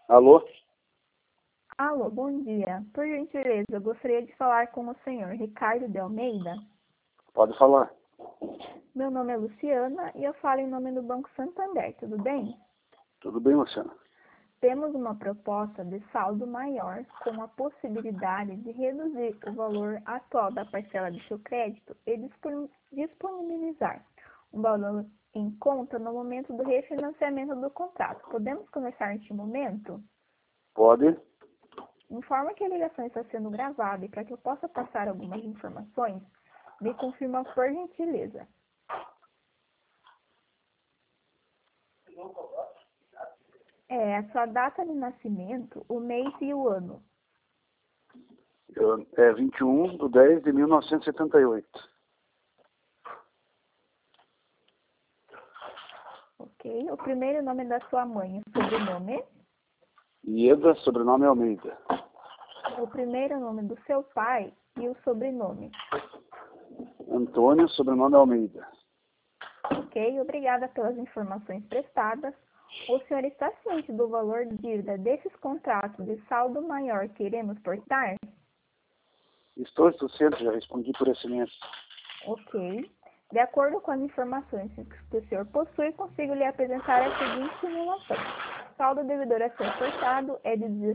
Alô? Alô, bom dia. Por gentileza, eu gostaria de falar com o senhor Ricardo de Almeida. Pode falar. Meu nome é Luciana e eu falo em nome do Banco Santander, tudo bem? Tudo bem, Luciana? Temos uma proposta de saldo maior com a possibilidade de reduzir o valor atual da parcela de seu crédito e disponibilizar um valor em conta no momento do refinanciamento do contrato. Podemos conversar neste momento? Pode. Informa que a ligação está sendo gravada e para que eu possa passar algumas informações, me confirma por gentileza. A sua data de nascimento, o mês e o ano. É 21/10/1978. Ok? O primeiro nome da sua mãe, o sobrenome. Ieda, sobrenome Almeida. O primeiro nome do seu pai e o sobrenome. Antônio, sobrenome Almeida. Ok? Obrigada pelas informações prestadas. O senhor está ciente do valor de dívida desses contratos de saldo maior que iremos portar? Estou ciente, já respondi por SMS. Ok. De acordo com as informações que o senhor possui, consigo lhe apresentar a seguinte simulação. O saldo devedor a ser portado é de R$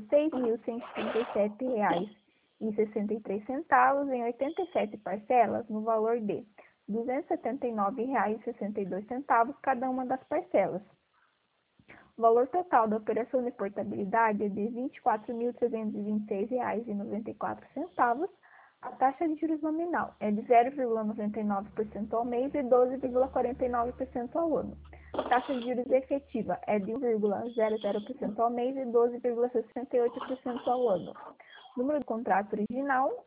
16.137,63 em 87 parcelas, no valor de R$ 279,62 cada uma das parcelas. O valor total da operação de portabilidade é de R$ 24.326,94. A taxa de juros nominal é de 0,99% ao mês e 12,49% ao ano. A taxa de juros efetiva é de 1,00% ao mês e 12,68% ao ano. Número do contrato original,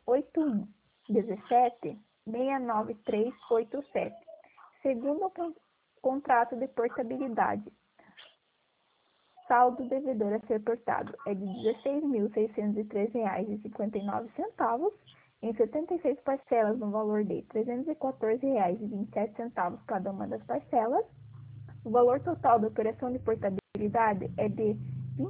8117-69387. Segundo contrato de portabilidade, saldo devedor a ser portado é de R$ 16.603,59, em 76 parcelas no valor de R$ 314,27 cada uma das parcelas. O valor total da operação de portabilidade é de R$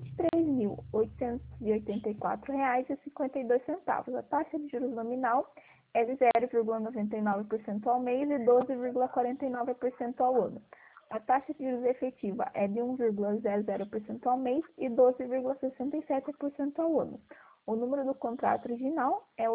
23.884,52. A taxa de juros nominal é de 0,99% ao mês e 12,49% ao ano. A taxa de juros efetiva é de 1,00% ao mês e 12,67% ao ano. O número do contrato original é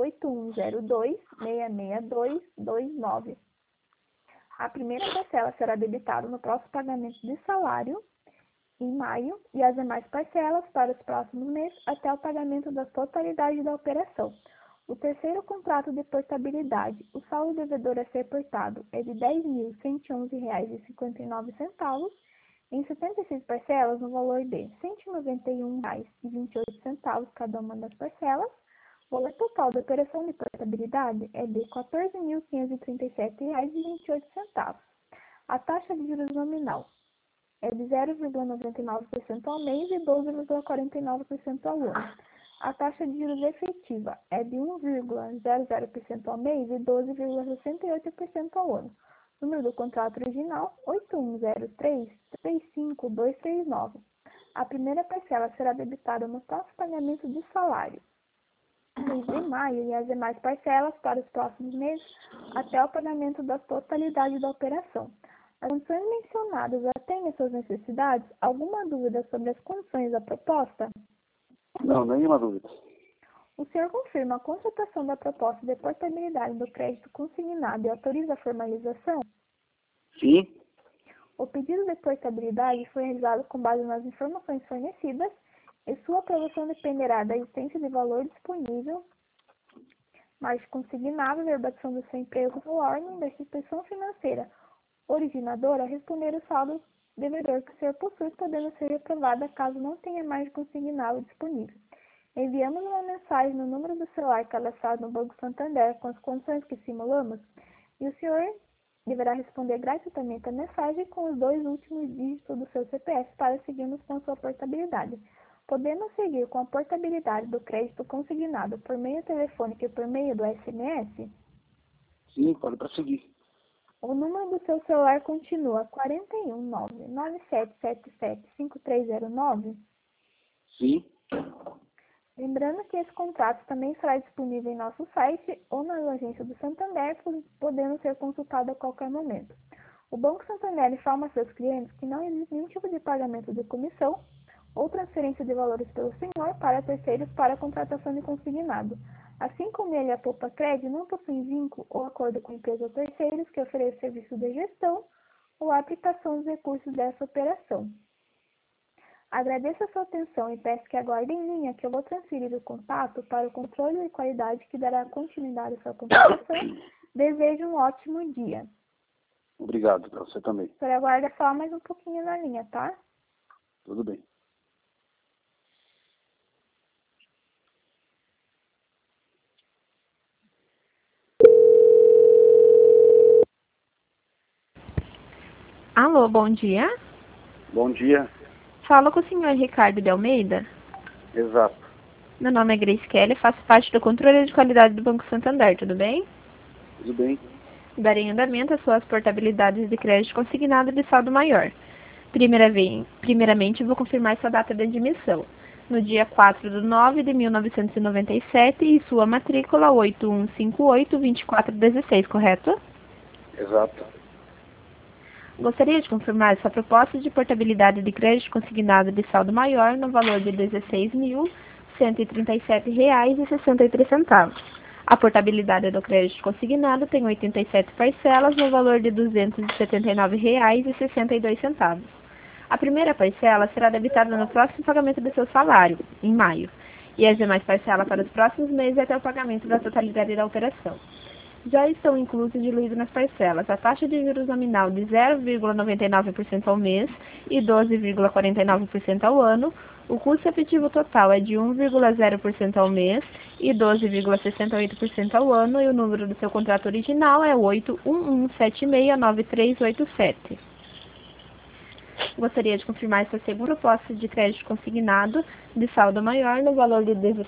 8102-66229. A primeira parcela será debitada no próximo pagamento de salário, em maio, e as demais parcelas para os próximos meses até o pagamento da totalidade da operação. O terceiro contrato de portabilidade, o saldo devedor a ser portado é de R$ 10.111,59, em 76 parcelas no valor de R$ 191,28 cada uma das parcelas. O valor total da operação de portabilidade é de R$ 14.537,28. A taxa de juros nominal é de 0,99% ao mês e 12,49% ao ano. A taxa de juros efetiva é de 1,00% ao mês e 12,68% ao ano. Número do contrato original, 8103-35239. A primeira parcela será debitada no próximo pagamento de salário, no mês de maio, e as demais parcelas para os próximos meses até o pagamento da totalidade da operação. As condições mencionadas atendem às suas necessidades? Alguma dúvida sobre as condições da proposta? Não, nenhuma dúvida. O senhor confirma a contratação da proposta de portabilidade do crédito consignado e autoriza a formalização? Sim. O pedido de portabilidade foi realizado com base nas informações fornecidas e sua aprovação dependerá da existência de valor disponível, margem consignada, verbação do seu emprego no órgão da instituição financeira originadora a responder o saldo devedor que o senhor possui, podendo ser reprovada caso não tenha margem consignável disponível. Enviamos uma mensagem no número do celular cadastrado no Banco Santander com as condições que simulamos e o senhor deverá responder gratuitamente a mensagem com os 2 últimos dígitos do seu CPF para seguirmos com a sua portabilidade. Podemos seguir com a portabilidade do crédito consignado por meio telefônico e por meio do SMS? Sim, pode prosseguir. O número do seu celular continua 419-9777-5309? Sim. Lembrando que esse contrato também será disponível em nosso site ou nas agências do Santander, podendo ser consultado a qualquer momento. O Banco Santander informa a seus clientes que não existe nenhum tipo de pagamento de comissão ou transferência de valores pelo senhor para terceiros para a contratação de consignado. Assim como ele e a Poupa-Cred não possuem vínculo ou acordo com empresas ou terceiros que ofereçam serviço de gestão ou aplicação dos recursos dessa operação. Agradeço a sua atenção e peço que aguarde em linha que eu vou transferir o contato para o controle de qualidade que dará continuidade à sua contratação. Desejo um ótimo dia. Obrigado, para você também. Por aguarda só mais um pouquinho na linha, tá? Tudo bem. Alô, bom dia. Bom dia. Falo com o senhor Ricardo de Almeida. Exato. Meu nome é Grace Kelly, faço parte do controle de qualidade do Banco Santander, tudo bem? Tudo bem. Darei andamento às suas portabilidades de crédito consignado de saldo maior. Primeiramente, vou confirmar sua data de admissão. No dia 4/9/1997 e sua matrícula 8158-2416, correto? Exato. Gostaria de confirmar sua proposta de portabilidade de crédito consignado de saldo maior no valor de R$ 16.137,63. A portabilidade do crédito consignado tem 87 parcelas no valor de R$ 279,62. A primeira parcela será debitada no próximo pagamento do seu salário, em maio, e as demais parcelas para os próximos meses até o pagamento da totalidade da operação. Já estão inclusos e diluídos nas parcelas a taxa de juros nominal de 0,99% ao mês e 12,49% ao ano. O custo efetivo total é de 1,0% ao mês e 12,68% ao ano, e o número do seu contrato original é 811769387. Gostaria de confirmar sua segunda proposta de crédito consignado de saldo maior no valor de R$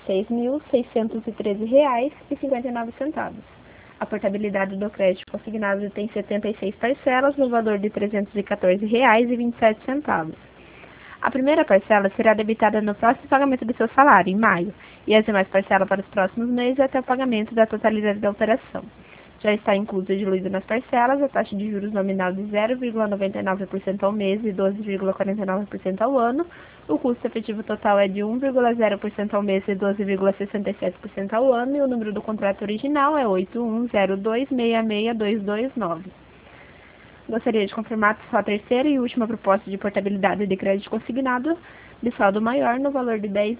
16.613,59. A portabilidade do crédito consignado tem 76 parcelas no valor de R$ 314,27. A primeira parcela será debitada no próximo pagamento do seu salário, em maio, e as demais parcelas para os próximos meses até o pagamento da totalidade da operação. Já está incluso e diluído nas parcelas a taxa de juros nominal de 0,99% ao mês e 12,49% ao ano. O custo efetivo total é de 1,0% ao mês e 12,67% ao ano, e o número do contrato original é 8102662229. Gostaria de confirmar sua terceira e última proposta de portabilidade de crédito consignado de saldo maior no valor de R$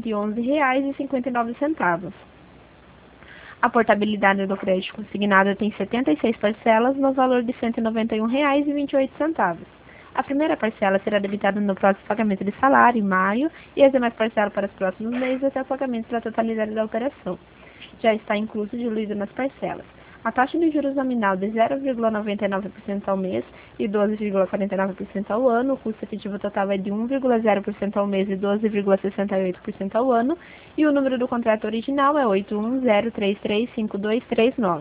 10.111,59. A portabilidade do crédito consignado tem 76 parcelas no valor de R$ 191,28. A primeira parcela será debitada no próximo pagamento de salário, em maio, e as demais parcelas para os próximos meses até o pagamento da totalidade da operação. Já está incluso e diluído nas parcelas a taxa de juros nominal de 0,99% ao mês e 12,49% ao ano. O custo efetivo total é de 1,0% ao mês e 12,68% ao ano, e o número do contrato original é 810335239.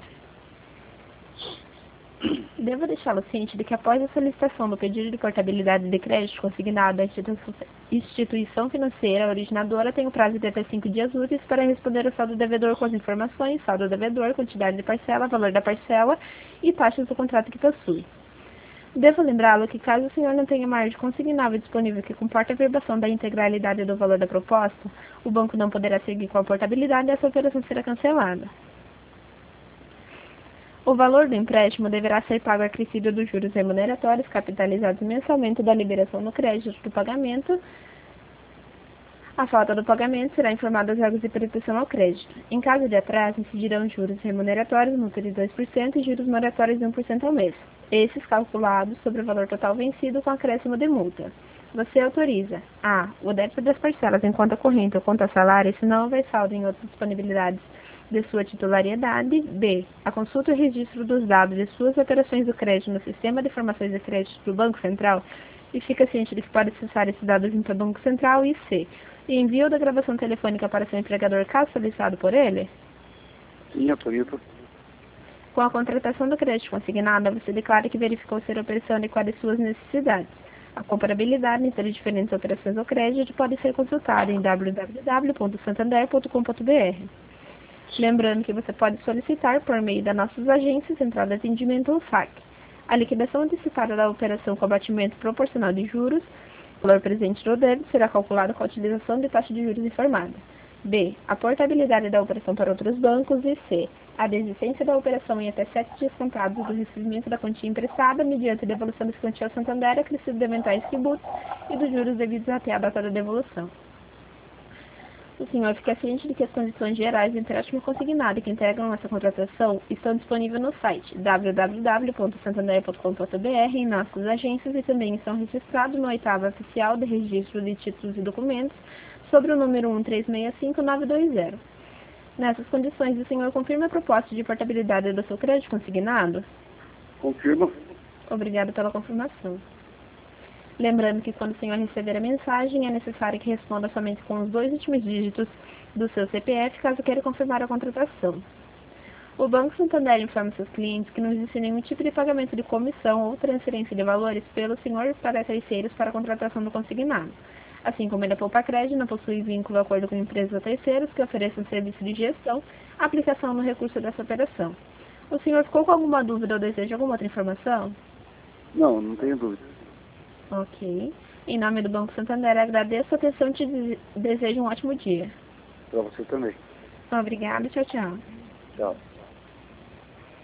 Devo deixá-lo ciente de que após a solicitação do pedido de portabilidade de crédito consignado, a instituição financeira originadora tem o prazo de até 5 dias úteis para responder ao saldo devedor com as informações: saldo devedor, quantidade de parcela, valor da parcela e taxas do contrato que possui. Devo lembrá-lo que, caso o senhor não tenha margem consignável disponível que comporte a verbação da integralidade do valor da proposta, o banco não poderá seguir com a portabilidade e essa operação será cancelada. O valor do empréstimo deverá ser pago acrescido dos juros remuneratórios capitalizados mensalmente da liberação no crédito do pagamento. A falta do pagamento será informada aos órgãos de proteção ao crédito. Em caso de atraso, incidirão juros remuneratórios, multa de 2% e juros moratórios de 1% ao mês, esses calculados sobre o valor total vencido com acréscimo de multa. Você autoriza: a. o débito das parcelas em conta corrente ou conta salário, se não houver saldo em outras disponibilidades de sua titularidade. B. a consulta e registro dos dados de suas operações do crédito no Sistema de Informações de Crédito do Banco Central, e fica ciente de que pode acessar esses dados junto ao Banco Central. E C. e envio da gravação telefônica para seu empregador caso solicitado por ele. Sim, autorizo. Com a contratação do crédito consignado, você declara que verificou ser a operação adequada às suas necessidades. A comparabilidade entre as diferentes operações do crédito pode ser consultada em www.santander.com.br. Lembrando que você pode solicitar por meio das nossas agências Central de Atendimento ou SAC a liquidação antecipada da operação com abatimento proporcional de juros. O valor presente do débito será calculado com a utilização de taxa de juros informada. B. A portabilidade da operação para outros bancos. E C. A desistência da operação em até 7 dias contados do recebimento da quantia emprestada mediante devolução dessa quantia ao Santander, acrescido de eventuais tributos e dos juros devidos até a data da devolução. O senhor fica ciente de que as condições gerais do empréstimo consignado que integram essa contratação estão disponíveis no site www.santander.com.br, em nossas agências, e também estão registrados no 8º Oficial de Registro de Títulos e Documentos, sobre o número 1365920. Nessas condições, o senhor confirma a proposta de portabilidade do seu crédito consignado? Confirmo. Obrigado pela confirmação. Lembrando que quando o senhor receber a mensagem, é necessário que responda somente com os 2 últimos dígitos do seu CPF, caso queira confirmar a contratação. O Banco Santander informa seus clientes que não existe nenhum tipo de pagamento de comissão ou transferência de valores pelo senhor para terceiros para a contratação do consignado. Assim como ele poupa crédito, não possui vínculo ou acordo com empresas ou terceiros que ofereçam serviço de gestão, aplicação no recurso dessa operação. O senhor ficou com alguma dúvida ou deseja alguma outra informação? Não, não tenho dúvida. Ok. Em nome do Banco Santander, agradeço a atenção e te desejo um ótimo dia. Para você também. Obrigada. Tchau, tchau. Tchau.